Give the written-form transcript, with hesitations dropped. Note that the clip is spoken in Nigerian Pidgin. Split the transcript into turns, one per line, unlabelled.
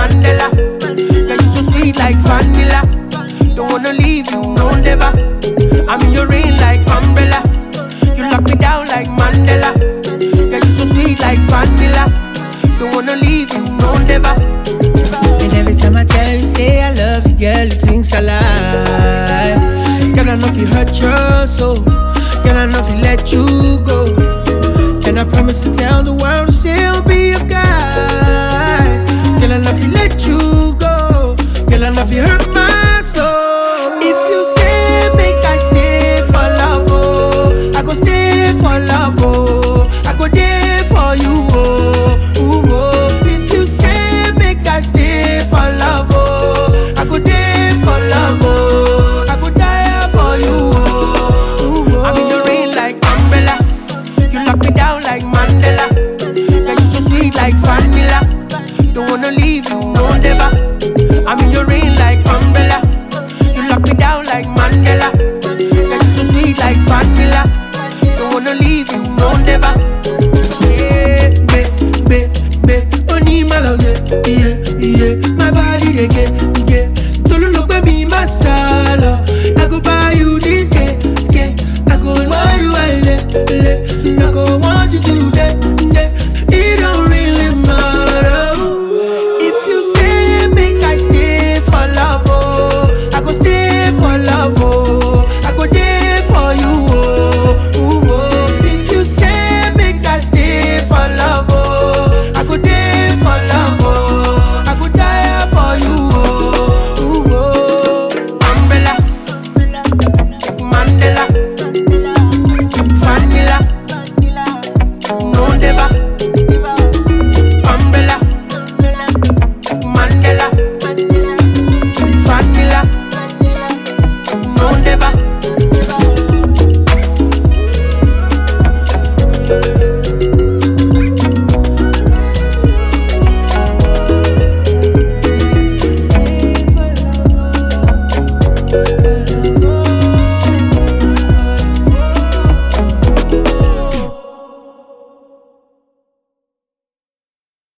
Mandela. Yeah, you so sweet like vanilla. Don't wanna leave you, no never. I'm in your rain like umbrella. You lock me down like Mandela. Yeah, you so sweet like vanilla. Don't wanna leave you, no never. And every time I tell you, say I love you, girl, you think I lie. Girl, I know if you hurt your soul. Girl, I know if you let you go. And I promise to tell the world to say I'll be your guy. Girl, I know if you let you go. Girl, I know if you hurt my soul. If you say make I stay for love, oh, I go stay for love, oh, I go there for you, oh, ooh, oh. If you say make I stay for love, oh, I go stay for love, oh, I go die for you, oh, ooh, oh. I'm in the rain like umbrella. You lock me down like Mandela. Yeah, you so sweet like vanilla. Don't wanna leave you, no never. I'm in your rain like umbrella. You lock me down like Mandela. Yeah, you so sweet like vanilla. Don't wanna leave you, no never.